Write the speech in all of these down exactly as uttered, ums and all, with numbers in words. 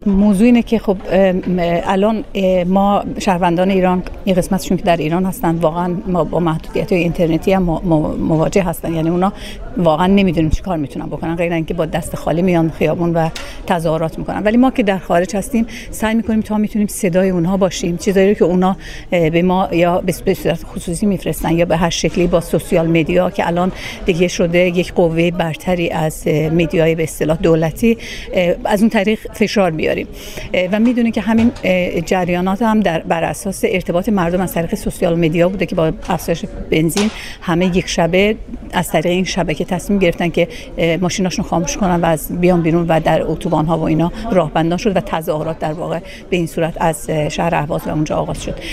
موضوع اینه که خب الان ما شهروندان ایران این قسمتشون که در ایران هستن واقعا ما با محدودیت اینترنتی هم مواجه هستن، یعنی اونا واقعا نمیدونیم چی کار میتونن بکنن غیر اینکه با دست خالی میان خیابون و تظاهرات میکنن. ولی ما که در خارج هستیم سعی میکنیم تا میتونیم صدای اونها باشیم، چیزایی که اونا به ما یا به صورت خصوصی میفرستن یا به هر شکلی با سوشال مدیا که الان دیگه شده یک قوه برتری از مدیای به اصطلاح دولتی، از اون طریق فشار بیاریم و میدونیم که همین جریانات هم در بر اساس ارتباط مردم از طریق سوشال مدیا بوده که با افزایش بنزین همه یک شبه از طریق این شبکه تصمیم گرفتن که ماشیناشون خاموش کنن و از بیان بیرون و در اتوبان ها و اینا راهبندان شد و تظاهرات در واقع به این صورت از شهر اهواز و اونجا آغاز شد.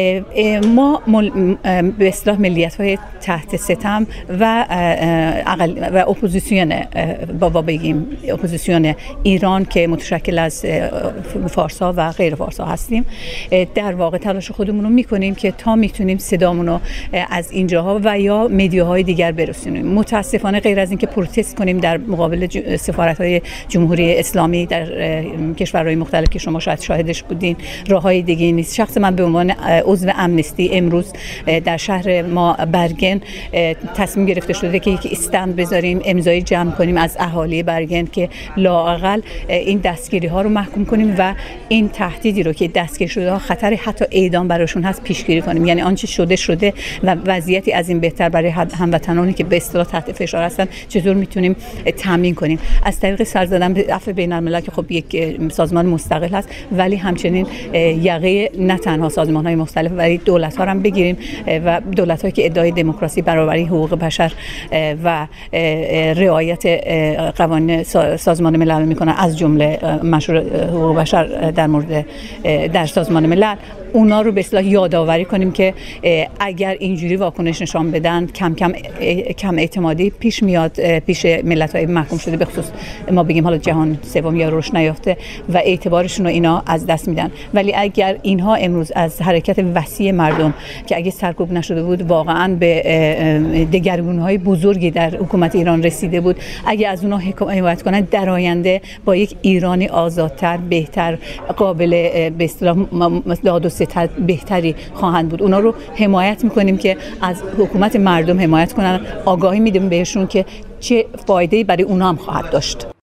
ما به اصطلاح ملیت‌های تحت ستم و اقل و اپوزیسیون بابا بگیم اپوزیسیون ایران که متشکل از فارسا و غیر فارسا هستیم، در واقع تلاش خودمون رو میکنیم که تا میتونیم صدامون رو از اینجاها و یا مدیاهای دیگر برسونیم. متاسفانه غیر از اینکه پروتست کنیم در مقابل سفارت‌های جمهوری اسلامی در کشورهای مختلف که شما شاید شاهدش بودین، راههای دیگه نیست. شخص من به عنوان عضو امنستی امروز در شهر ما برگن تصمیم گرفته شده که یک استند بذاریم، امضای جمع کنیم از اهالی برگن که لااقل این دستگیری ها رو محکوم کنیم و این تهدیدی رو که دستگیر شده ها خطر حتی اعدام براشون هست پیشگیری کنیم. یعنی آنچه شده شده و وضعیتی از این بهتر برای هموطنانی که به اصطلاح تحت فشار هستن چطور میتونیم تامین کنیم از طریق سر زدن به عفو بین‌الملل که خب یک سازمان مستقل هست، ولی همچنین یقه نه تنها سازمان‌های مختلف ولی دولت‌ها هم بگیریم و دولت‌هایی که ادعای دموکراسی، برابری، حقوق بشر و رعایت قوانین سازمان ملل میکنن، از جمله مشروع حقوق بشر در مورد در سازمان ملل، اونا رو به اصطلاح یادآوری کنیم که اگر اینجوری واکنش نشان بدن کم کم کم اعتمادی پیش میاد پیش ملت‌های محکوم شده، به خصوص ما بگیم حالا جهان سوم یا رشد نیافته و اعتبارشون رو اینا از دست میدن. ولی اگر اینها امروز از حرکت وسیع مردم که اگه سرکوب نشده بود واقعا به دگرگونی‌های بزرگی در حکومت ایران رسیده بود، اگه از اونها حمایت کنن در آینده با یک ایرانی آزادتر، بهتر، قابل به اصطلاح داد و ستد بهتری خواهند بود. اونا رو حمایت میکنیم که از حکومت مردم حمایت کنن، آگاهی میدیم بهشون که چه فایده‌ای برای اونا هم خواهد داشت.